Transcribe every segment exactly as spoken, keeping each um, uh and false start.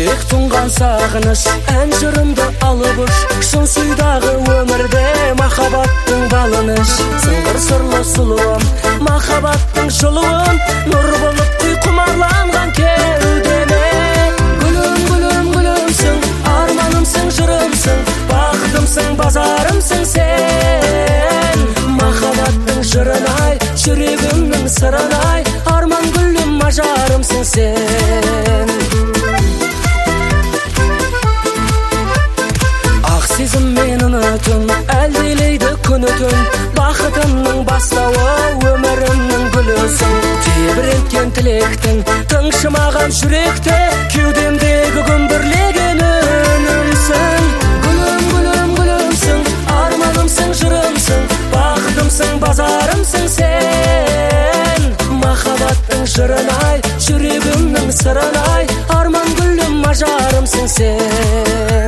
жүрек тұнған сағыныш, ән жырымды алып ұш. Шын сүйдағы өмірде махаббаттың балыныш. Сыңғыр сырлы сұлуым, махаббаттың жылуын, нұр болып құй құмарланған кеудеме. Гүлім, гүлім, гүлімсің, арманымсың, жырымсың, бақытымсың, базарымсың сен. Махаббаттың жырын-ай, жүрегімнің сырын-ай, арман гүлім, мажарымсың сен. Ақ сезім менің үтін, әлдилейді күні түн, бақытымның бастауы, өмірімнің гүлісің. Тебіренткен тілектің, тыңшымаған жүректе, кеудемдегі күмбірлеген үнімсің. Гүлім, гүлім, гүлімсің, арманымсың, жырымсың, бақытымсың, базарымсың сен. Махаббаттың жырын-ай, жүрегімнің сырын-ай, арман гүлім, мажарымсың сен.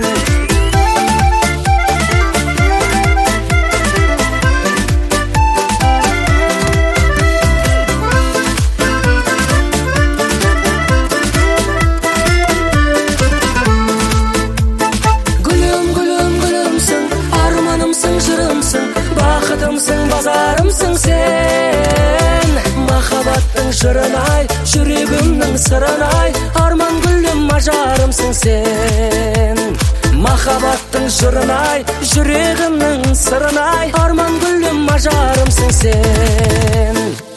Бақытымсың, базарымсың сен. Махаббаттың жырын-ай, жүрегімнің сырын-ай, арман гүлім, мажарымсың сен. Махаббаттың жырын-ай, жүрегімнің сырын-ай, арман гүлім, мажарымсың сен.